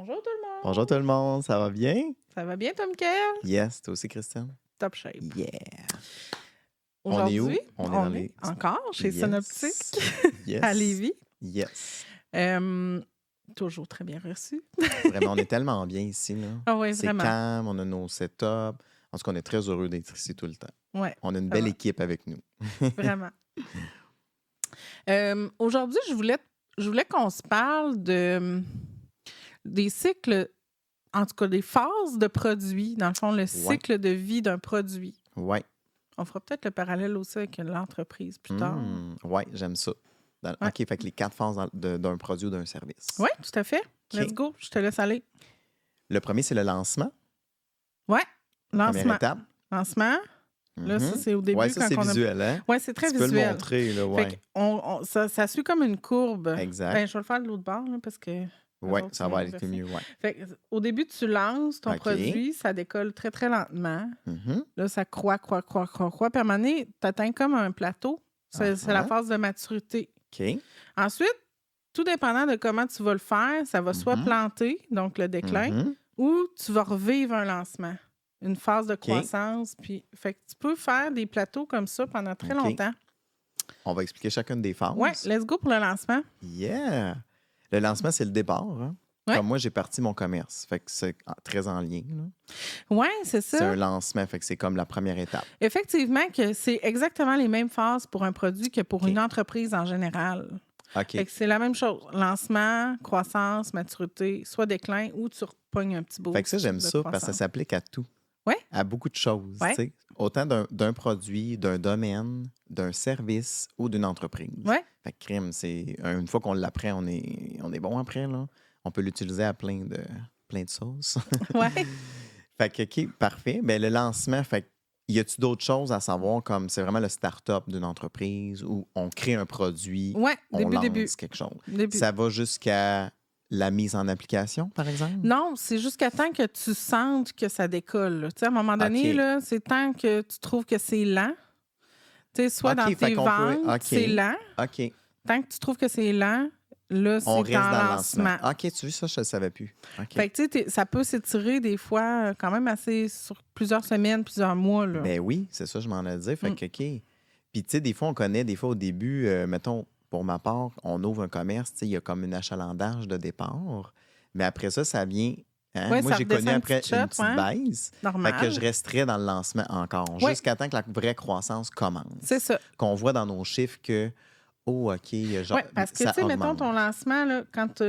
Bonjour tout le monde. Bonjour tout le monde, ça va bien? Ça va bien, Tom Kerr? Yes, toi aussi, Christiane? Top shape. Yeah! On est où? Aujourd'hui, On est dans les... encore chez Yes. Synoptique Yes. à Lévis. Yes. Toujours très bien reçu. Vraiment, on est tellement bien ici, là. Ah oui, C'est vraiment. calme, on a nos setups. En tout cas, on est très heureux d'être ici tout le temps. Ouais, On a une belle vraiment. équipe avec nous. Vraiment. Aujourd'hui, je voulais qu'on se parle des cycles, en tout cas des phases de produits, dans le fond, le cycle de vie d'un produit. Ouais. On fera peut-être le parallèle aussi avec l'entreprise plus tard. Ouais, j'aime ça. Ouais. OK, fait que les 4 phases d'un produit ou d'un service. Oui, tout à fait. OK. Let's go, je te laisse aller. Le premier, c'est le lancement. Ouais, Première lancement. étape. Lancement. Là, ça, c'est au début. Ouais, ça, c'est quand on a... visuel, hein? Oui, c'est très Tu peux visuel. le montrer, là, Fait ouais. ça suit comme une courbe. Exact. Ben, je vais le faire de l'autre bord, là, parce que... Ouais, autres ça sont va aller inversés. mieux, ouais. Fait que, au début, tu lances ton OK. produit, ça décolle très, très lentement. Mhm. Là, ça croît. Puis à un moment donné, tu atteins comme un plateau. C'est la phase de maturité. OK. Ensuite, tout dépendant de comment tu vas le faire, ça va soit planter, donc le déclin, Mhm. ou tu vas revivre un lancement, une phase de croissance. Puis, fait que tu peux faire des plateaux comme ça pendant très OK. longtemps. On va expliquer chacune des phases. Ouais, let's go pour le lancement. Yeah! Le lancement, c'est le départ. Hein? Ouais. Comme moi, j'ai parti mon commerce. Fait que c'est très en lien. Là. Oui, c'est C'est ça. un lancement. Fait que c'est comme la première étape. Effectivement, que c'est exactement les mêmes phases pour un produit que pour une entreprise en général. OK. Fait que c'est la même chose. Lancement, croissance, maturité, soit déclin ou tu repognes un petit bout. Fait que ça, j'aime ça parce que ça s'applique à tout. Ouais. À beaucoup de choses. Ouais. Tu sais. Autant d'un produit, d'un domaine, d'un service ou d'une entreprise. Ouais. Fait que crime, c'est une fois qu'on l'apprend, on est bon après. Là. On peut l'utiliser à plein de sauces. Ouais. Fait que, OK, parfait. Ben, le lancement, fait que, y a-tu d'autres choses à savoir comme c'est vraiment le start-up d'une entreprise où on crée un produit, Ouais, on lance début. quelque chose. Début. Ça va jusqu'à la mise en application, par exemple? Non, c'est jusqu'à temps que tu sentes que ça décolle. Tu sais, à un moment donné, OK. là, c'est tant que tu trouves que c'est lent. Tu sais, soit OK, dans fait tes qu'on peut- ventes, OK. c'est lent. OK. Tant que tu trouves que c'est lent, là, c'est On en reste dans le lancement. lancement. OK, tu vois, ça, je ne le savais plus. OK. Fait que, tu sais, ça peut s'étirer des fois quand même assez sur plusieurs semaines, plusieurs mois. Là. Ben oui, c'est ça, je m'en ai dit. Fait que, OK. Puis, tu sais, des fois, on connaît, des fois, au début, mettons, pour ma part, on ouvre un commerce, tu sais, il y a comme un achalandage de départ. Mais après ça vient... Hein? Ouais, Moi, ça j'ai redescend connu une après petite une shot, petite ouais. baisse. Normal. Fait que je resterais dans le lancement encore, Ouais. jusqu'à temps que la vraie croissance commence. C'est ça. Qu'on voit dans nos chiffres que, oh, OK, genre, Oui, parce que, ça tu sais, mettons augmente. ton lancement, là, quand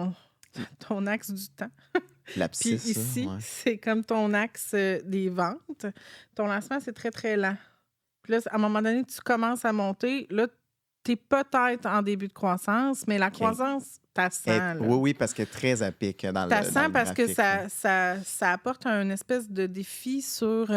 ton axe du temps, puis L'abscisse, ici, ouais. c'est comme ton axe des ventes, ton lancement, c'est très, très lent. Puis là, à un moment donné, tu commences à monter. Là, tu es peut-être en début de croissance, mais la croissance, tu sens. Oui, parce qu'elle est très à pic dans Tu le sens parce que graphique, là. ça apporte un espèce de défi sur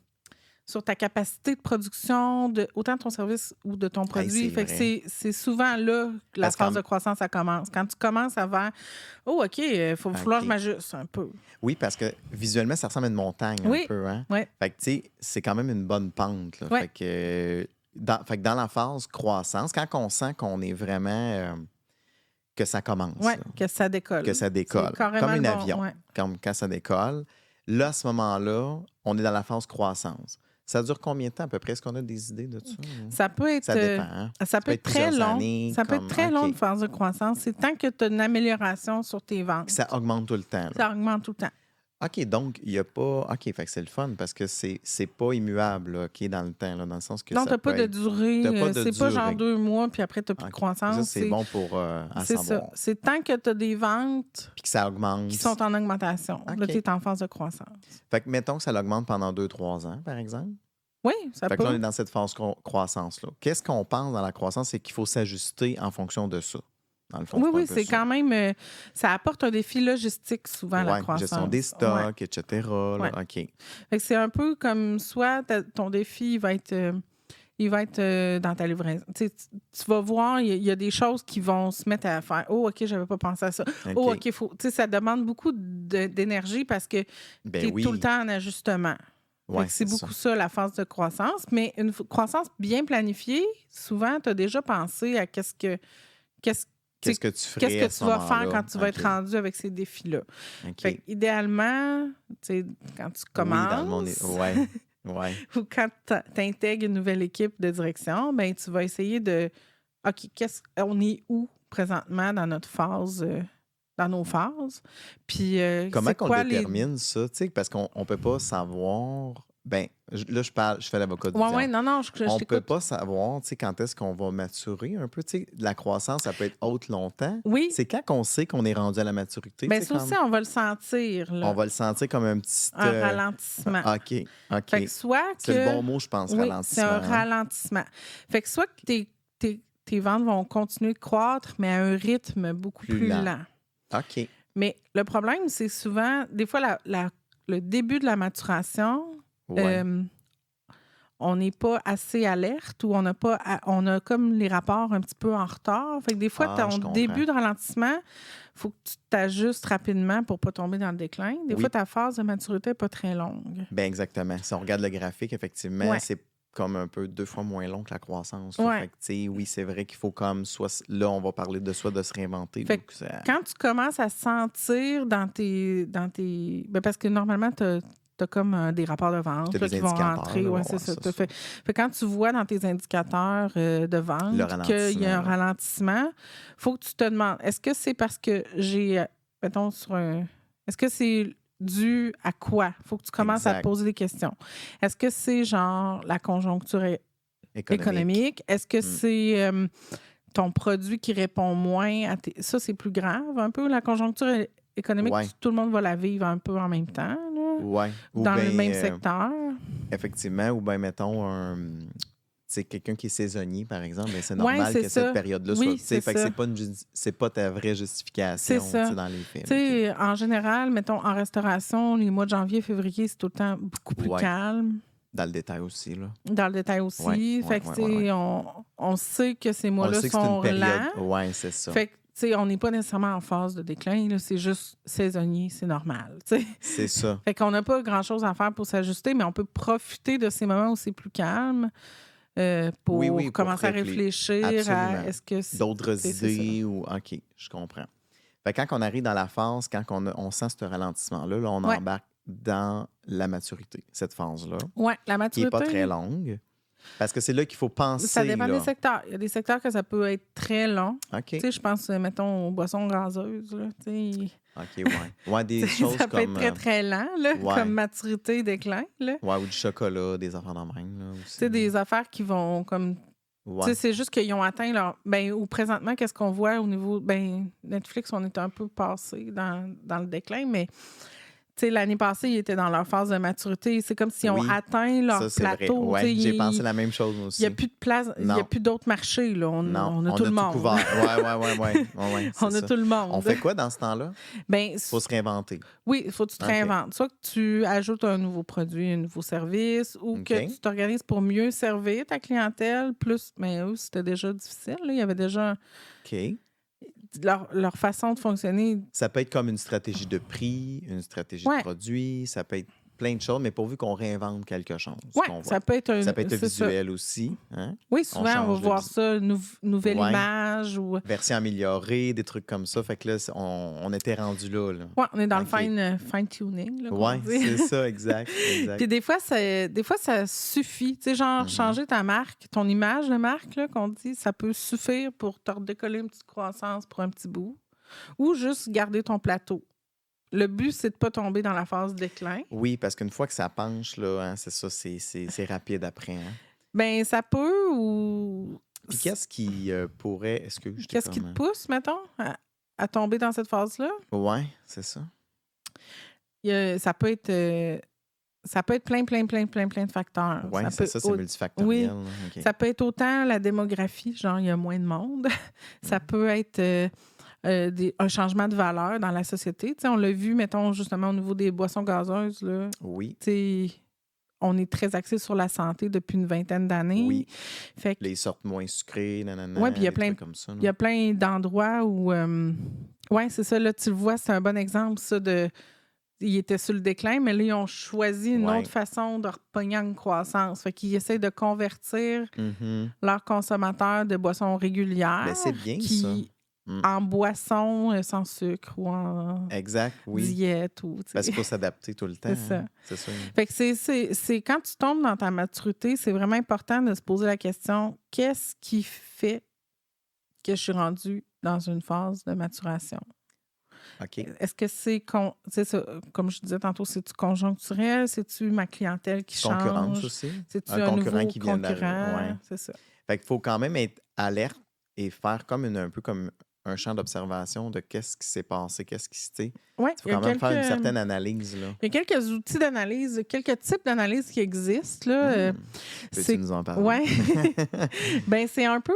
ta capacité de production, autant de ton service ou de ton produit. c'est Fait que vrai. c'est souvent là que la Parce phase qu'en- de croissance, ça commence. Quand tu commences à voir, oh, OK, il faut falloir que je m'ajuste un peu. Oui, parce que visuellement, ça ressemble à une montagne Oui. un peu. Hein? Oui. Fait que, tu sais, c'est quand même une bonne pente. Là. Ouais. Fait que dans la phase croissance, quand on sent qu'on est vraiment... que ça commence. Oui, là, que ça décolle. que ça décolle. C'est carrément Comme un le bon, avion. ouais. Comme quand ça décolle. Là, à ce moment-là, on est dans la phase croissance. Ça dure combien de temps à peu près? Est-ce qu'on a des idées de ça? Ça peut être, Ça dépend. Hein? ça peut être très plusieurs long. années, Ça peut comme- être très long, OK. une phase de croissance. C'est tant que tu as une amélioration sur tes ventes. Ça augmente tout le temps. là. Ça augmente tout le temps. OK, donc, il n'y a pas... OK, fait que c'est le fun parce que c'est pas immuable, là, OK, dans le temps, là, dans le sens que Non, ça tu n'as peut pas de être- durée. T'as pas de C'est pas genre durée. 2 mois, puis après, tu n'as plus de OK. croissance. Ça, c'est bon pour à C'est savoir. ça. C'est tant que tu as des ventes Puis que ça augmente. qui sont en augmentation. Là, OK. tu es en phase de croissance. Fait que mettons que ça l'augmente pendant 2-3 ans, par exemple. Oui, ça Fait peut. que là, on est dans cette phase croissance-là. Qu'est-ce qu'on pense dans la croissance? C'est qu'il faut s'ajuster en fonction de ça. Dans le fond, Oui, un oui, peu c'est ça. quand même... ça apporte un défi logistique, souvent, la Ouais, croissance. gestion des stocks, Ouais. etc. Là. Ouais. OK. Fait que c'est un peu comme soit ton défi il va être dans ta livraison. Tu sais, tu vas voir, il y a des choses qui vont se mettre à faire. Oh, OK, j'avais pas pensé à ça. Oh, OK, faut. Tu sais, ça demande beaucoup d'énergie parce que Ben tu es oui. tout le temps en ajustement. Fait Ouais, que c'est ça. beaucoup ça, la phase de croissance. Mais une croissance bien planifiée, souvent, tu as déjà pensé à qu'est-ce Qu'est-ce que tu ferais Qu'est-ce que tu vas faire quand tu vas être OK. rendu avec ces défis-là? OK. Fait idéalement, quand tu Oui, commences dans le monde... Ouais, ouais. ou quand tu intègres une nouvelle équipe de direction, ben tu vas essayer de OK, on est où présentement dans notre phase, dans nos phases? Puis Comment c'est qu'on quoi détermine ça? Tu sais, parce qu'on ne peut pas savoir... Ben, là, je fais l'avocat du Ouais, diable. non, je On ne peut t'écoute. pas savoir, tu sais, quand est-ce qu'on va maturer un peu. Tu sais, la croissance, ça peut être haute longtemps. Oui, C'est quand qu'on sait qu'on est rendu à la maturité. bien Tu sais, ça aussi, on va le sentir, on là, va le sentir comme un petit... un ralentissement. OK, OK. Fait que soit C'est le que... bon mot, je pense, Oui, c'est ralentissement. un Hein? ralentissement. Fait que soit que tes ventes vont continuer de croître, mais à un rythme beaucoup plus lent. OK. Mais le problème, c'est souvent, des fois, le début de la maturation, Ouais. on n'est pas assez alerte ou on a comme les rapports un petit peu en retard. Fait que des fois, Je ton comprends. début de ralentissement, il faut que tu t'ajustes rapidement pour ne pas tomber dans le déclin. Des Oui. fois, ta phase de maturité n'est pas très longue. Ben exactement. Si on regarde le graphique, effectivement, Ouais. c'est comme un peu 2 fois moins long que la croissance. Ouais. Fait que, tu sais, oui, c'est vrai qu'il faut comme soit là, on va parler de soit de se réinventer. Fait ou que ça... Quand tu commences à sentir dans tes ben parce que normalement, tu as comme des rapports de vente T'as là, des qui vont indicateurs, rentrer. là, Ouais, ouais, c'est ça. ça. Fait quand tu vois dans tes indicateurs de vente qu'il y a un ralentissement, il faut que tu te demandes, est-ce que c'est parce que j'ai, mettons, est-ce que c'est dû à quoi? Il faut que tu commences à te poser des questions. Est-ce que c'est genre la conjoncture économique? Est-ce que c'est ton produit qui répond moins à tes... Ça, c'est plus grave un peu. La conjoncture économique, tout le monde va la vivre un peu en même temps, là, dans le même secteur. Effectivement. Ou bien, mettons, c'est quelqu'un qui est saisonnier, par exemple, mais c'est normal que cette période-là soit... Fait que c'est pas ta vraie justification dans les faits. En général, mettons, en restauration, les mois de janvier, février, c'est tout le temps beaucoup plus calme. Dans le détail aussi, là. Dans le détail aussi. Fait que, on sait que ces mois-là sont lents. Oui, c'est ça. Fait que, on n'est pas nécessairement en phase de déclin. Là, c'est juste saisonnier, c'est normal. T'sais. C'est ça. Fait qu'on n'a pas grand-chose à faire pour s'ajuster, mais on peut profiter de ces moments où c'est plus calme pour commencer à réfléchir à est-ce que c'est... D'autres idées ou... OK, je comprends. Fait que quand on arrive dans la phase, quand on sent ce ralentissement-là, là, on embarque dans la maturité, cette phase-là. Oui, la maturité. Qui n'est pas très longue. Parce que c'est là qu'il faut penser. Ça dépend des secteurs. Il y a des secteurs que ça peut être très long. OK. Tu sais, je pense, mettons, aux boissons gazeuses. Là, OK, ouais. Ouais, des choses ça comme... peut être très, très lent, là, comme maturité, déclin. Là. Ouais, ou du chocolat, des affaires de même. Là, aussi. Tu sais, des affaires qui vont comme... Tu sais, c'est juste qu'ils ont atteint leur... Ben, ou présentement, qu'est-ce qu'on voit au niveau... Ben, Netflix, on est un peu passé dans le déclin, mais... Tu sais, l'année passée, ils étaient dans leur phase de maturité. C'est comme s'ils ont atteint leur plateau. Ouais, j'ai pensé la même chose aussi. Il n'y a plus de place, il n'y a plus d'autres marchés. Là. On a tout le monde. Couvert. Ouais, on a tout le monde. On fait quoi dans ce temps-là? Il faut se réinventer. Oui, il faut que tu te réinventes. Soit que tu ajoutes un nouveau produit, un nouveau service, ou que tu t'organises pour mieux servir ta clientèle. Plus, mais eux, c'était déjà difficile. Là. Il y avait déjà... OK. Leur façon de fonctionner. Ça peut être comme une stratégie de prix, une stratégie de produit, ça peut être plein de choses, mais pourvu qu'on réinvente quelque chose. Oui, ça peut être visuel aussi. Hein? Oui, souvent, on va voir ça, nouvelle image ou... Version améliorée, des trucs comme ça. Fait que là, on était rendu là. Oui, on est dans le fine-tuning. Oui, c'est ça, exact. Puis des fois, ça suffit. Tu sais, genre, changer ta marque, ton image de marque, là, qu'on dit, ça peut suffire pour te redécoller une petite croissance pour un petit bout. Ou juste garder ton plateau. Le but, c'est de ne pas tomber dans la phase déclin. Oui, parce qu'une fois que ça penche, là, hein, c'est ça, c'est rapide après. Hein? Bien, ça peut ou... Puis qu'est-ce qui pourrait... Qu'est-ce qui te pousse, mettons, à tomber dans cette phase-là? Oui, c'est ça. Ça peut être plein de facteurs. Oui, c'est multifactoriel. Oui, okay. Ça peut être autant la démographie, genre il y a moins de monde. Ça peut être... un changement de valeur dans la société. T'sais, on l'a vu, mettons, justement, au niveau des boissons gazeuses. Là. Oui. On est très axé sur la santé depuis une vingtaine d'années. Oui. Fait que... Les sortes moins sucrées, nanana. Oui, puis il y a plein d'endroits où... Oui, c'est ça, là, tu le vois, c'est un bon exemple, ça, de... Ils étaient sur le déclin, mais là, ils ont choisi une autre façon de repogner une croissance. Fait qu'ils essaient de convertir leurs consommateurs de boissons régulières. Mais c'est bien, ça. en boisson sans sucre ou en diète. Parce qu'il faut s'adapter tout le temps. C'est ça. C'est sûr. Fait que c'est quand tu tombes dans ta maturité, c'est vraiment important de se poser la question, qu'est-ce qui fait que je suis rendue dans une phase de maturation? OK. Est-ce que c'est ça, comme je disais tantôt, c'est-tu conjoncturel? C'est-tu ma clientèle qui change? Concurrence aussi. C'est-tu un concurrent concurrent qui vient concurrent? Ouais. C'est ça. Fait qu'il faut quand même être alerte et faire comme un peu comme un champ d'observation de qu'est-ce qui s'est passé, qu'est-ce qui s'est... Ouais, il faut quand même faire une certaine analyse. Là. Il y a quelques outils d'analyse, quelques types d'analyse qui existent. Là. Peux-tu nous en parler? Oui. Ben c'est un peu...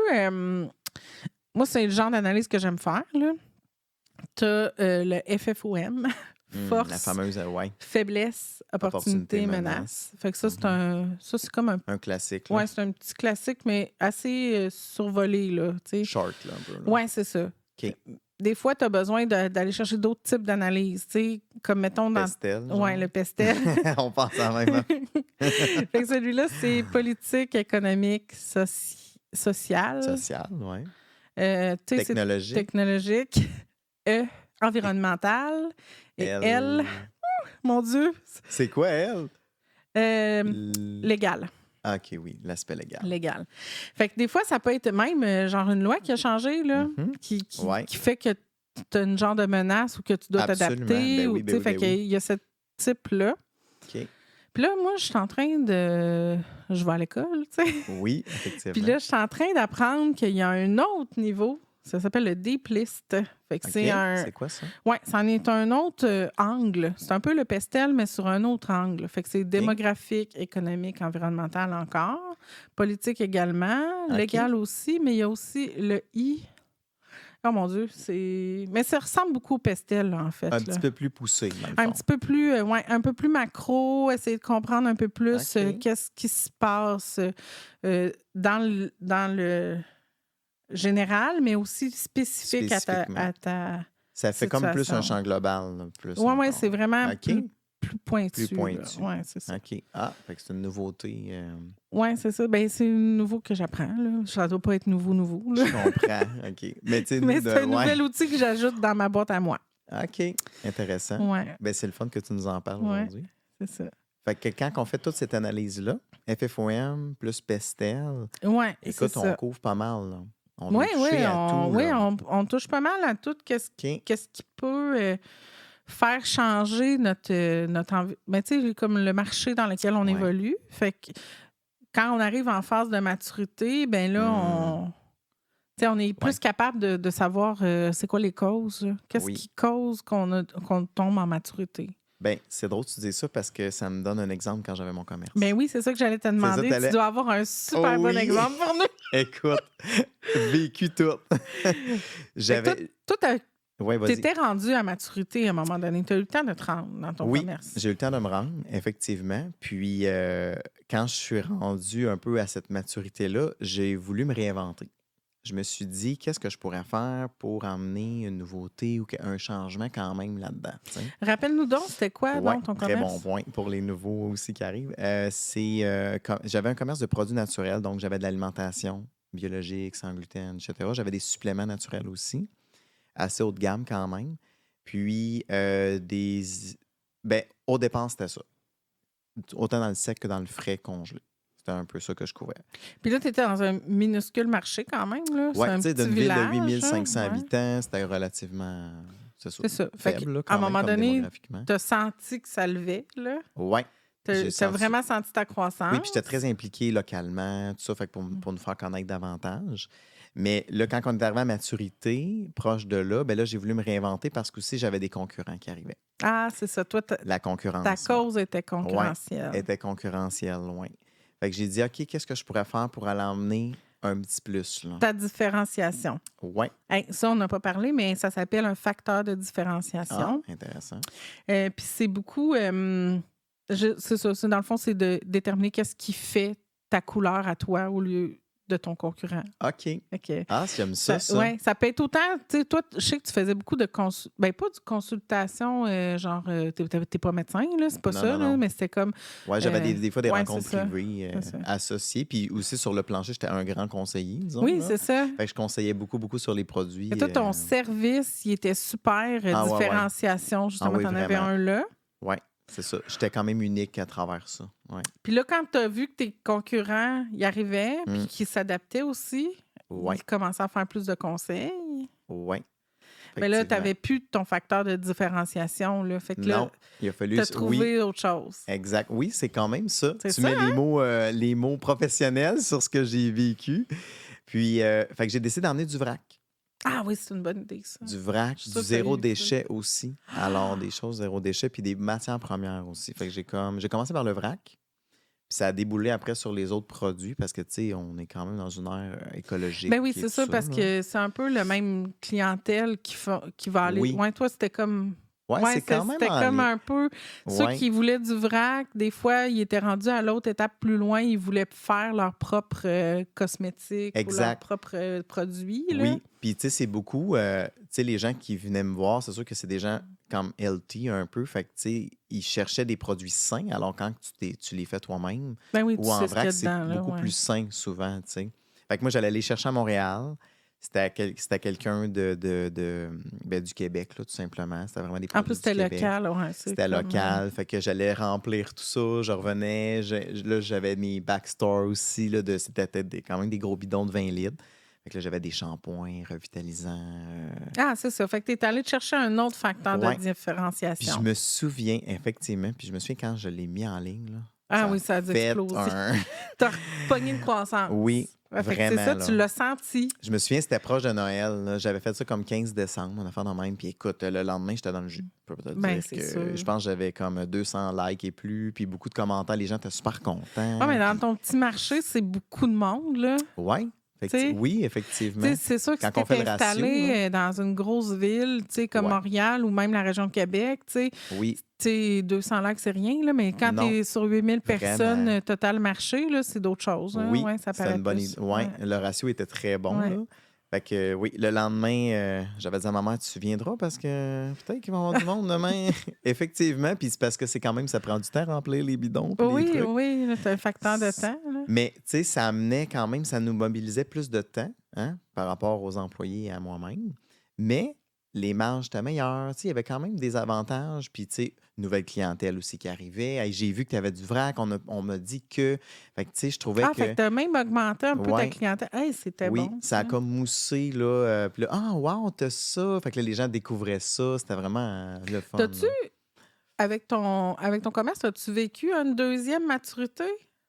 moi, c'est le genre d'analyse que j'aime faire. Tu as le FFOM. Force, la fameuse, faiblesse, opportunité, menace. Fait que ça, c'est comme un classique. Oui, c'est un petit classique, mais assez survolé, là. T'sais. Short, là, un peu. Oui, c'est ça. OK. Des fois, tu as besoin d'aller chercher d'autres types d'analyses, comme mettons dans... Pestel. Oui, le Pestel. On pense à même. Fait que celui-là, c'est politique, économique, sociale. Sociale, oui. Technologique. Technologique. Environnementale. Et elle, mon Dieu. C'est quoi, elle? Légal. Ah, OK, oui, l'aspect légal. Légal. Fait que des fois, ça peut être même genre une loi qui a changé, là, qui fait que tu as une genre de menace ou que tu dois t'adapter. Fait qu'il y a ce type-là. OK. Puis là, moi, je suis en train de... Je vais à l'école, tu sais. Oui, effectivement. Puis là, je suis en train d'apprendre qu'il y a un autre niveau. Ça s'appelle le Deep List. Fait que c'est quoi ça? Oui, c'en est un autre angle. C'est un peu le Pestel, mais sur un autre angle. Fait que c'est démographique, économique, environnemental encore. Politique également. Légal aussi, mais il y a aussi le I. Oh mon Dieu, mais ça ressemble beaucoup au Pestel, là, en fait. Un petit peu plus poussé, dans le fond. Un petit peu plus, un peu plus macro, essayer de comprendre un peu plus qu'est-ce qui se passe dans le général, mais aussi spécifique à ta ça fait situation. Comme plus un champ global. Oui, c'est vraiment plus pointu. Plus pointu. Oui, c'est ça. OK. Ah, fait que c'est une nouveauté. Oui, c'est ça. Ben, c'est nouveau que j'apprends. Là. Ça ne doit pas être nouveau. Là. Je comprends. OK. Mais c'est un nouvel outil que j'ajoute dans ma boîte à moi. OK. Intéressant. Ouais. Ben, c'est le fun que tu nous en parles aujourd'hui. C'est ça. Fait que quand on fait toute cette analyse-là, FFOM plus Pestel, écoute, on couvre pas mal. Là. On touche pas mal à tout. Qu'est-ce qui peut faire changer notre envie. Ben, tu sais, comme le marché dans lequel on évolue. Fait que quand on arrive en phase de maturité, ben là, on est plus capable de savoir c'est quoi les causes. Qu'est-ce qui cause qu'on tombe en maturité? Ben, c'est drôle que tu dis ça parce que ça me donne un exemple quand j'avais mon commerce. Ben oui, c'est ça que j'allais te demander. Tu dois avoir un super bon exemple pour nous. Écoute, vécu tout. Tu étais rendu à maturité à un moment donné. Tu as eu le temps de te rendre dans ton commerce. Oui, j'ai eu le temps de me rendre, effectivement. Puis, quand je suis rendu un peu à cette maturité-là, j'ai voulu me réinventer. Je me suis dit, qu'est-ce que je pourrais faire pour emmener une nouveauté ou un changement quand même là-dedans? T'sais? Rappelle-nous donc, c'était quoi donc ton commerce? Très bon point pour les nouveaux aussi qui arrivent. J'avais un commerce de produits naturels, donc j'avais de l'alimentation biologique, sans gluten, etc. J'avais des suppléments naturels aussi, assez haut de gamme quand même. Puis, au départ, c'était ça. Autant dans le sec que dans le frais congelé. C'était un peu ça que je couvrais. Puis là, tu étais dans un minuscule marché quand même. Oui, tu sais, d'une ville de 8500 habitants, c'était relativement c'est ça. Faible. Là, à un moment donné, tu as senti que ça levait. Oui. Tu as vraiment senti ta croissance. Oui, puis j'étais très impliqué localement, tout ça, fait que pour nous faire connaître davantage. Mais là, quand on est arrivé à maturité, proche de là, ben là, j'ai voulu me réinventer parce que aussi j'avais des concurrents qui arrivaient. Ah, c'est ça. Toi, la concurrence. Ta cause était concurrentielle. Oui, était concurrentielle, oui. Fait que j'ai dit, OK, qu'est-ce que je pourrais faire pour aller emmener un petit plus? Là? Ta différenciation. Oui. Ça, on n'a pas parlé, mais ça s'appelle un facteur de différenciation. Ah, intéressant. Puis c'est beaucoup... c'est ça. Dans le fond, c'est de déterminer qu'est-ce qui fait ta couleur à toi au lieu de ton concurrent. OK. Okay. Ah, j'aime ça. Oui, ça peut être autant... Tu sais, toi, je sais que tu faisais beaucoup de... pas de consultation, genre, t'es pas médecin, là, c'est pas Non, ça, non, là, non. mais c'était comme... Oui, j'avais des fois des rencontres c'est privées associées. Puis aussi, sur le plancher, j'étais un grand conseiller, disons. Oui, là. c'est ça. Fait que je conseillais beaucoup sur les produits. Et toi, ton service, il était super, différenciation, justement, oui, t'en avais un là. Oui, c'est ça. J'étais quand même unique à travers ça. Ouais. Puis là, quand tu as vu que tes concurrents y arrivaient, puis qu'ils s'adaptaient aussi, ils commençaient à faire plus de conseils. Oui. Mais là, tu n'avais plus ton facteur de différenciation. Là. Fait que là, il a fallu... tu as trouvé autre chose. Exact. Oui, c'est quand même ça. Tu mets les mots professionnels sur ce que j'ai vécu. Puis, fait que j'ai décidé d'emmener du vrac. Ah oui, c'est une bonne idée, ça. Du vrac, du zéro déchet aussi. Alors, des choses zéro déchet, puis des matières premières aussi. Fait que j'ai commencé par le vrac, puis ça a déboulé après sur les autres produits parce que, tu sais, on est quand même dans une ère écologique. Ben oui, c'est ça, parce que c'est un peu le même clientèle qui va aller. Oui. Ouais, toi, c'était comme... Ouais, c'est quand même c'était comme un peu... Ceux qui voulaient du vrac, des fois, ils étaient rendus à l'autre étape plus loin. Ils voulaient faire leur propre cosmétique ou leur propre produit. Là. Oui, puis tu sais, c'est beaucoup... tu sais, les gens qui venaient me voir, c'est sûr que c'est des gens comme healthy un peu. Fait que, tu sais, ils cherchaient des produits sains. Alors, quand tu les fais toi-même, ou en vrac, c'est beaucoup plus sain souvent, tu sais. Fait que moi, j'allais les chercher à Montréal. C'était quelqu'un du Québec, là, tout simplement. C'était vraiment des produits. En plus, c'était local. Ouais, c'était local. Fait que j'allais remplir tout ça. Je revenais. Là, j'avais mes backstores aussi. Là, c'était quand même des gros bidons de 20 litres. Fait que là, j'avais des shampoings revitalisants. Ah, c'est ça. Fait que tu es allé chercher un autre facteur de différenciation. Puis je me souviens, effectivement, quand je l'ai mis en ligne. Là, ça a dû exploser. T'as pogné une croissance. Oui. Vraiment, c'est ça, là. Tu l'as senti. Je me souviens, c'était proche de Noël. Là. J'avais fait ça comme 15 décembre, mon affaire de même. Puis écoute, le lendemain, j'étais dans le jus. Je peux peut-être dire que je pense que j'avais comme 200 likes et plus, puis beaucoup de commentaires. Les gens étaient super contents. Ah, mais dans ton petit marché, c'est beaucoup de monde, là. Oui. Oui, effectivement. C'est sûr que quand si tu es installé dans une grosse ville comme Montréal ou même la région de Québec, oui. 200 likes, c'est rien, là, mais quand tu es sur 8000 personnes total marché, là, c'est d'autres choses. Hein? Oui, ça paraît une bonne idée. Le ratio était très bon. Là. Fait que oui, le lendemain, j'avais dit à ma mère, tu viendras parce que peut-être qu'il va y avoir du monde demain. Effectivement, puis c'est parce que c'est quand même, ça prend du temps à remplir les bidons. Oui, c'est un facteur de temps. Là. Mais tu sais, ça amenait quand même, ça nous mobilisait plus de temps par rapport aux employés et à moi-même. Mais les marges étaient meilleures. Il y avait quand même des avantages. Puis, tu sais, nouvelle clientèle aussi qui arrivait. Hey, j'ai vu que tu avais du vrac. On m'a dit que... Fait que, tu sais, je trouvais que... fait que tu as même augmenté un peu ta clientèle. Hey, c'était bon. Oui, ça a comme moussé, là. Puis là, wow, t'as ça. Fait que là, les gens découvraient ça. C'était vraiment le fun. T'as-tu, avec ton commerce, as-tu vécu une deuxième maturité?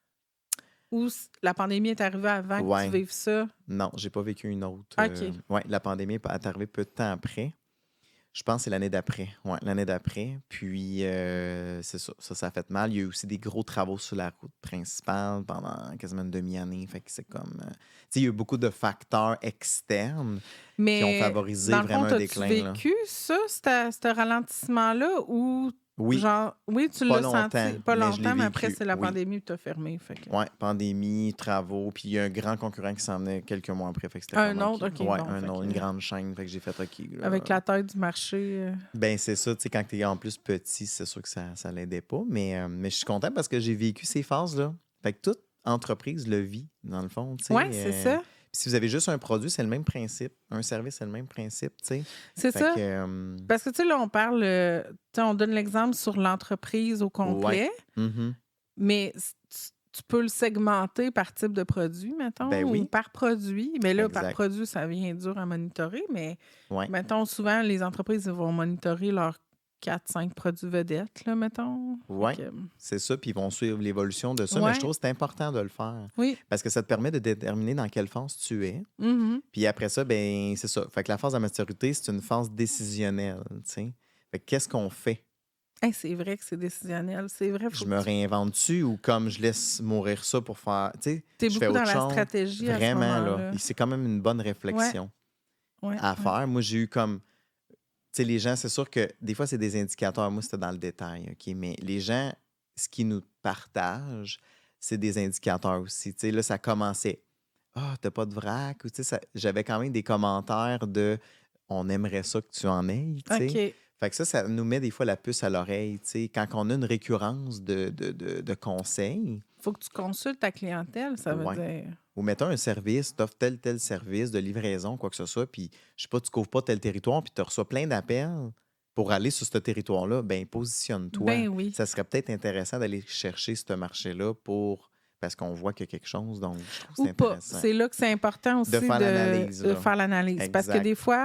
Ou la pandémie est arrivée avant que tu vives ça? Non, j'ai pas vécu une autre. OK. La pandémie est arrivée peu de temps après. Je pense que c'est l'année d'après. Oui, l'année d'après. Puis, c'est ça. Ça a fait mal. Il y a eu aussi des gros travaux sur la route principale pendant quasiment une demi-année. Fait que c'est comme... tu sais, il y a eu beaucoup de facteurs externes qui ont favorisé vraiment un déclin. Mais as-tu vécu ça, ce ralentissement-là, ou... Oui. Tu l'as senti pas longtemps, mais après, c'est la pandémie qui t'a fermé. Que... Oui, pandémie, travaux. Puis il y a un grand concurrent qui s'en venait quelques mois après. Fait que c'était un autre, OK. Oui, une grande chaîne. Fait que j'ai fait OK. Là, avec la taille du marché. Ben c'est ça. Tu sais, quand tu es en plus petit, c'est sûr que ça l'aidait pas. Mais je suis content parce que j'ai vécu ces phases-là. Fait que toute entreprise le vit, dans le fond. Oui, c'est ça. Si vous avez juste un produit, c'est le même principe. Un service, c'est le même principe, tu sais. C'est ça. Parce que, tu sais, là, on parle... on donne l'exemple sur l'entreprise au complet, mais tu peux le segmenter par type de produit, mettons, ou par produit. Mais là, par produit, ça vient dur à monitorer, mais mettons, souvent, les entreprises vont monitorer leurs 4-5 produits vedettes, là, mettons. Oui, c'est ça. Puis ils vont suivre l'évolution de ça. Mais je trouve que c'est important de le faire. Oui. Parce que ça te permet de déterminer dans quelle phase tu es. Puis après ça, ben c'est ça. Fait que la phase de maturité, c'est une phase décisionnelle, tu sais. Fait que qu'est-ce qu'on fait? Hey, c'est vrai que c'est décisionnel. C'est vrai. Je me réinvente-tu ou comme je laisse mourir ça pour faire... Tu sais, t'es beaucoup dans la stratégie à ce moment-là. Là. C'est quand même une bonne réflexion à faire. Moi, j'ai eu comme... Tu sais, les gens, c'est sûr que des fois, c'est des indicateurs. Moi, c'était dans le détail, OK? Mais les gens, ce qu'ils nous partagent, c'est des indicateurs aussi. Tu sais, là, ça commençait. Ah, t'as pas de vrac. Ou, tu sais, j'avais quand même des commentaires de on aimerait ça que tu en aies. Tu sais. OK. Fait que ça nous met des fois la puce à l'oreille. Tu sais. Quand on a une récurrence de conseils, Faut que tu consultes ta clientèle, ça veut ouais. dire. Ou mettons un service, tu offres tel service de livraison, quoi que ce soit, puis je sais pas, tu couvres pas tel territoire, puis tu reçois plein d'appels pour aller sur ce territoire-là, ben positionne-toi. Ben oui. Ça serait peut-être intéressant d'aller chercher ce marché-là parce qu'on voit qu'il y a quelque chose, donc je trouve que c'est Ou pas. intéressant. C'est là que c'est important aussi De faire l'analyse, de là. faire l'analyse. Parce que Exact. des fois,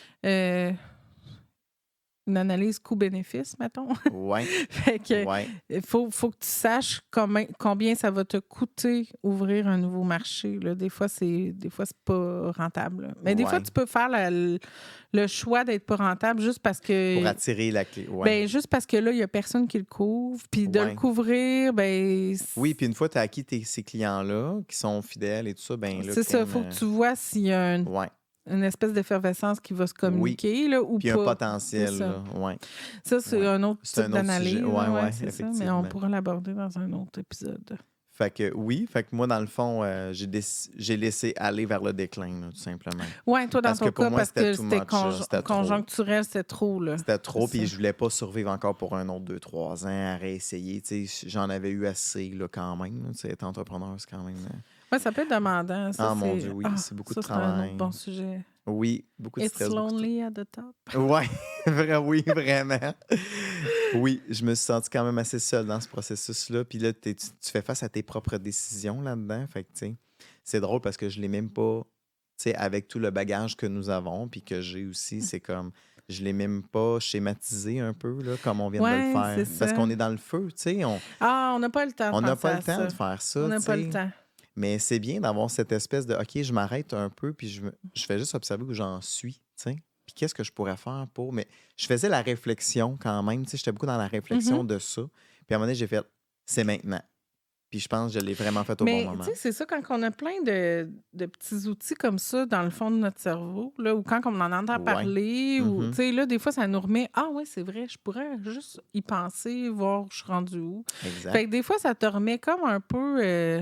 une analyse coût-bénéfice, mettons. Ouais, Fait que ouais, faut que tu saches combien ça va te coûter ouvrir un nouveau marché. Là. Des fois, c'est pas rentable. Là. Mais des fois, ouais. tu peux faire le choix d'être pas rentable juste parce que. Pour attirer la clé. Ouais. Ben, juste parce que là, il n'y a personne qui le couvre. Puis de le Ouais. couvrir, ben. Oui, puis une fois que tu as acquis ces clients-là, qui sont fidèles et tout ça, ben là, C'est ça, il faut que tu vois s'il y a ouais. une espèce d'effervescence qui va se communiquer là, ou Puis pas. un potentiel, C'est ça. là. Ouais. Ça, c'est Ouais. un autre C'est type un autre d'analyse. sujet. là, Ouais, c'est ça, mais effectivement. on pourra l'aborder dans un autre épisode. Fait que oui, fait que moi, dans le fond, j'ai laissé aller vers le déclin, là, tout simplement. Oui, toi, dans Parce ton que pour cas, moi, parce que too c'était much, là. C'était trop. conjoncturel, c'était trop, là. C'était trop, C'est puis ça. je voulais pas survivre encore pour un autre 2-3 ans à réessayer. Tu sais, j'en avais eu assez, là, quand même. Là. Tu sais, être entrepreneur, c'est quand même... Oui, ça peut être demandant. Ça, Ah, mon c'est... Dieu, oui, c'est beaucoup de ça, c'est un travail. autre bon sujet. Oui, beaucoup de It's stress. beaucoup de- lonely at the top. Ouais, oui, vraiment. Oui, je me suis senti quand même assez seul dans ce processus-là. Puis là, tu fais face à tes propres décisions là-dedans. Fait que, tu sais, c'est drôle parce que je l'ai même pas, tu sais, avec tout le bagage que nous avons, puis que j'ai aussi, c'est comme, je l'ai même pas schématisé un peu, là, comme on vient de Ouais, le faire. c'est Parce ça. qu'on est dans le feu, tu sais. On n'a pas le temps de On n'a penser pas à le temps ça. de faire ça, On n'a tu pas le sais. temps. Mais c'est bien d'avoir cette espèce de OK, je m'arrête un peu, puis je fais juste observer où j'en suis, tu sais. Puis qu'est-ce que je pourrais faire pour. Mais je faisais la réflexion quand même, tu sais, j'étais beaucoup dans la réflexion de ça. Puis à un moment donné, j'ai fait c'est maintenant. Puis je pense que je l'ai vraiment fait au Mais bon moment. tu sais, c'est ça, quand on a plein de petits outils comme ça dans le fond de notre cerveau, là, ou quand on en entend Ouais. parler, ou Mhm. tu sais, là, des fois, ça nous remet ah ouais, c'est vrai, je pourrais juste y penser, voir je suis rendu où. Exact. Fait que des fois, ça te remet comme un peu.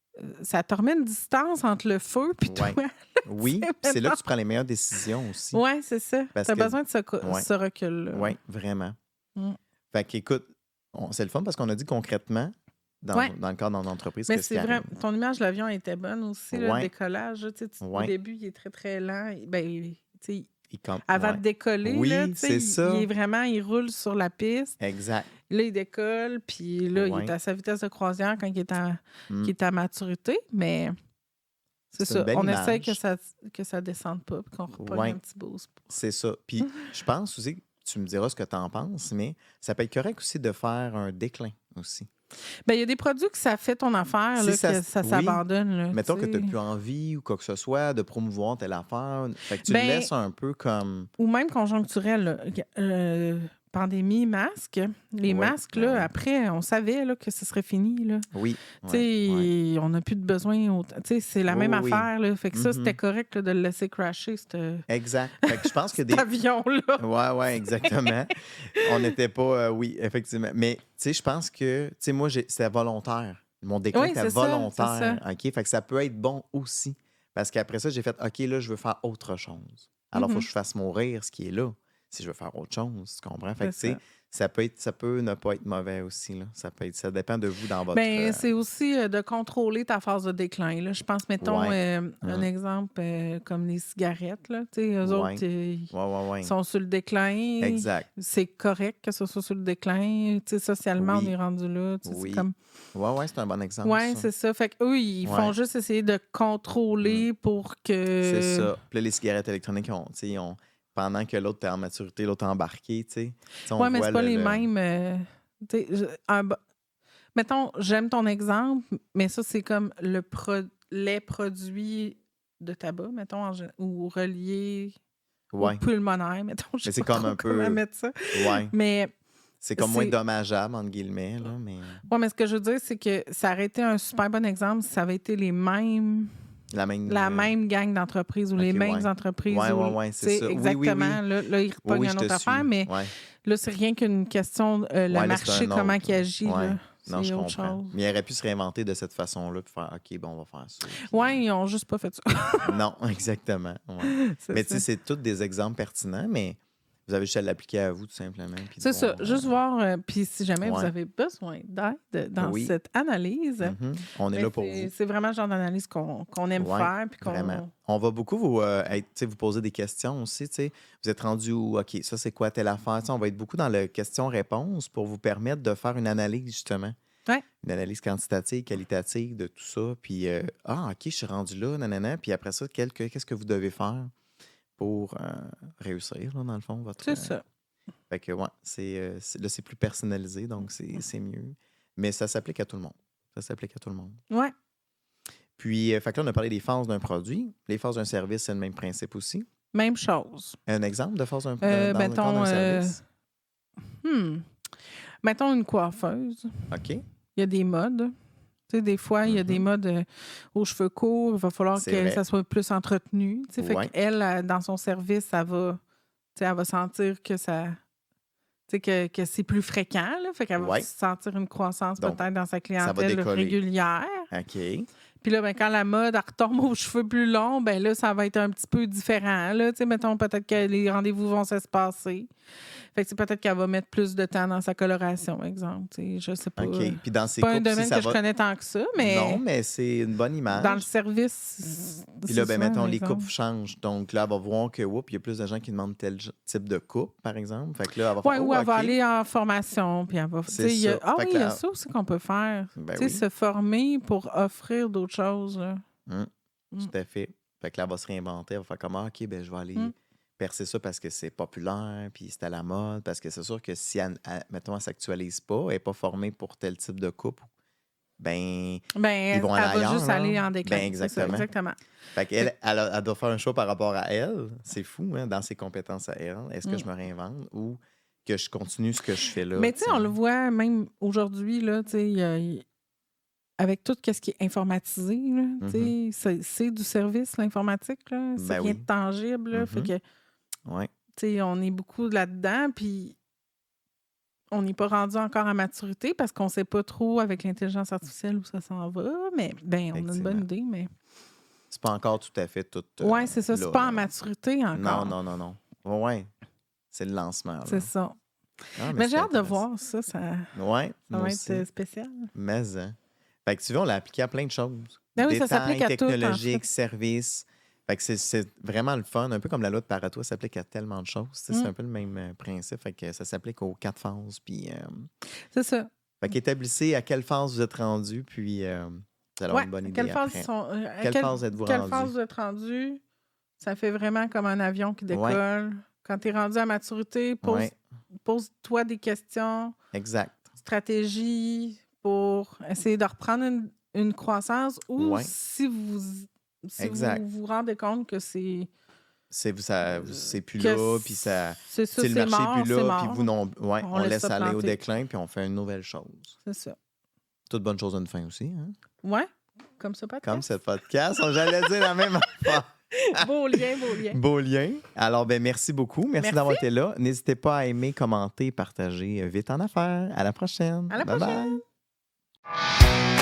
Ça te remet une distance entre le feu puis toi. Ouais. Oui, sais, puis c'est là que maintenant. tu prends les meilleures décisions aussi. Oui, c'est ça. Parce Tu as que- besoin de Ouais. ce recul-là. Oui, vraiment. Mm. Fait qu'écoute, c'est le fun parce qu'on a dit concrètement, dans Ouais. le cadre d'une entreprise, Mais qu'est-ce c'est qui vrai, arrive. ton image de l'avion était bonne aussi, là, Ouais. le décollage. Tu sais, Ouais. Au début, il est très, très lent. Ben, tu sais, Avant avant de décoller, Oui, là, tu sais, c'est ça. il roule sur la piste. Exact. Là, il décolle, puis là, il Ouais. est à sa vitesse de croisière quand il est Mm. qu'il est à maturité. Mais c'est C'est une ça. belle On essaie image. que ça descende pas, puis qu'on repogne Ouais. un petit boost. C'est ça. Puis je pense aussi, tu me diras ce que tu en penses, mais ça peut être correct aussi de faire un déclin aussi. Ben, il y a des produits que ça fait ton affaire, Si là, ça- que ça oui. s'abandonne. Là, Mettons tu que tu n'as sais. plus envie ou quoi que ce soit de promouvoir telle affaire. Fait que tu Ben, le laisses un peu comme. Ou même conjoncturel. Là. Pandémie, masque. Les Ouais, masques, ben là, oui. après, on savait là, que ce serait fini. Là. Oui. Tu sais, on n'a plus de besoin. Tu sais, c'est la même Oui. affaire. Là. Fait que ça, Mhm. c'était correct là, de le laisser crasher, Exact. Fait que je pense que cet des. avion-là. Ouais, exactement. On n'était pas. Oui, effectivement. Mais, tu sais, je pense que. Tu sais, moi, c'était volontaire. Mon déclin Oui, était c'est ça, volontaire. OK? Fait que ça peut être bon aussi. Parce qu'après ça, j'ai fait OK, là, je veux faire autre chose. Alors, il faut que je fasse mourir ce qui est là. Si je veux faire autre chose, tu comprends? Fait que, tu C'est sais, ça peut ne pas être mauvais aussi. Là. Ça dépend de vous dans votre. Ben, c'est aussi de contrôler ta phase de déclin. Là. Je pense, mettons, Ouais. un exemple comme les cigarettes. Là. Tu sais, eux autres, Ouais. sont sur le déclin. Exact. C'est correct que ce soit sur le déclin. Tu sais, socialement, Oui. on est rendu là. Tu sais, Oui. C'est comme... Ouais, c'est un bon exemple. Oui, ça. c'est ça. Fait qu'eux, ils font juste essayer de contrôler pour que... C'est ça. Puis là, les cigarettes électroniques, pendant que l'autre est en maturité, l'autre est embarqué, tu sais. Oui, mais c'est pas les mêmes... tu sais, mettons, j'aime ton exemple, mais ça, c'est comme les produits de tabac, mettons, ou reliés au pulmonaire, mettons. Je sais c'est pas comme trop un peu- comment mettre ça. Ouais. Mais... C'est comme moins c'est- dommageable, entre guillemets, là, mais Oui, mais ce que je veux dire, c'est que ça aurait été un super bon exemple si ça avait été les mêmes... la même... La même gang d'entreprises ou les Ok, mêmes ouais. entreprises. Ouais, c'est tu sais, ça. Oui, exactement. oui. Là, ils repognent Oui, une je autre te affaire, suis. mais Ouais. là, c'est rien qu'une question, le Ouais, là, marché, c'est un comment autre, il agit. ouais. Là. Non, je autre comprends. chose. Mais il aurait pu se réinventer de cette façon-là puis faire OK, bon, on va faire ça. Oui, ils n'ont juste pas fait ça. Non, exactement. Ouais. Mais tu sais, c'est tous des exemples pertinents, mais vous avez juste à l'appliquer à vous, tout simplement. C'est ça. Juste voir. Puis si jamais vous Ouais. avez besoin d'aide dans Oui. cette analyse, On est là pour vous. c'est vraiment le genre d'analyse qu'on aime Ouais, faire. Puis vraiment. On va beaucoup vous poser des questions aussi. Tu sais. Vous êtes rendu où? OK, ça, c'est quoi telle affaire? Tu sais, on va être beaucoup dans le question-réponse pour vous permettre de faire une analyse, justement. Ouais. Une analyse quantitative, qualitative de tout ça. Puis, OK, je suis rendu là, nanana. Puis après ça, qu'est-ce que vous devez faire pour réussir, là, dans le fond, votre... C'est ça. Fait que, ouais, là, c'est plus personnalisé, donc c'est mieux. Mais ça s'applique à tout le monde. Ça s'applique à tout le monde. Ouais. Puis, fait que là, on a parlé des phases d'un produit. Les phases d'un service, c'est le même principe aussi. Même chose. Un exemple de phase dans le cadre d'un service? Mettons une coiffeuse. OK. Il y a des modes. Tu sais, des fois, il y a des modes aux cheveux courts. Il va falloir que ça soit plus entretenu. Tu sais, fait qu'elle, dans son service, elle va sentir que ça... Tu sais, que c'est plus fréquent. Là, fait qu'elle va sentir une croissance peut-être dans sa clientèle régulière. OK. Puis là, quand la mode elle retombe aux cheveux plus longs, ben là, ça va être un petit peu différent. Là. Tu sais, mettons, peut-être que les rendez-vous vont s'espacer. Fait que c'est peut-être qu'elle va mettre plus de temps dans sa coloration, par exemple. Tu sais, je sais pas. OK. Puis dans ces pas un domaine que je connais tant que ça, mais... Non, mais c'est une bonne image. Dans le service... Puis là, mettons, les coupes changent. Donc là, elle va voir que, il y a plus de gens qui demandent tel type de coupe, par exemple. Fait que là, elle va faire... ou elle va aller en formation, puis elle va... C'est ça. Il y a ça aussi qu'on peut faire. Ben tu sais, se former pour offrir d'autres choses. Là. Tout à fait. Fait que là, elle va se réinventer. Elle va faire comme, OK, ben je vais aller... percer ça parce que c'est populaire, puis c'est à la mode, parce que c'est sûr que si, mettons, elle ne s'actualise pas, elle n'est pas formée pour tel type de coupe, ils vont aller ailleurs. Elle va juste aller en déclin. Exactement. Fait qu'elle elle doit faire un choix par rapport à elle. C'est fou, hein, dans ses compétences à elle. Est-ce que je me réinvente ou que je continue ce que je fais là? Mais tu sais, on le voit même aujourd'hui, là, tu sais, avec tout ce qui est informatisé, là, c'est du service, l'informatique, là. C'est rien de tangible, là. Fait que on est beaucoup là-dedans, puis on n'est pas rendu encore à maturité parce qu'on ne sait pas trop avec l'intelligence artificielle où ça s'en va, mais on a une bonne idée, mais... C'est pas encore tout à fait tout... oui, c'est ça, c'est pas en maturité encore. Non. Oui, c'est le lancement. Là. C'est ça. Mais j'ai hâte de voir ça. Ça va être spécial. Mais, fait que tu vois, on l'a appliqué à plein de choses. Ben oui, ça s'applique à tout. Technologique, services... Fait que c'est vraiment le fun, un peu comme la loi de Pareto, ça s'applique à tellement de choses. C'est un peu le même principe. Fait que ça s'applique aux 4 phases. Puis, c'est ça. Fait qu'établissez à quelle phase vous êtes rendu, puis vous allez avoir une bonne idée après. Quelle phase êtes-vous rendu? Quelle phase vous êtes rendu? Ça fait vraiment comme un avion qui décolle. Quand tu es rendu à maturité, pose-toi des questions. Exact. Stratégie pour essayer de reprendre une croissance ou si vous vous rendez compte que c'est plus là, puis c'est le marché plus là, puis vous non, on laisse aller au déclin, puis on fait une nouvelle chose. C'est ça. Toute bonne chose a une fin aussi, hein? Ouais, comme ce podcast. Comme ce podcast, j'allais dire la même affaire. Beau lien. Beau lien. Alors, merci beaucoup. Merci d'avoir été là. N'hésitez pas à aimer, commenter, partager. Vite en affaires. À la prochaine. À la prochaine. Bye.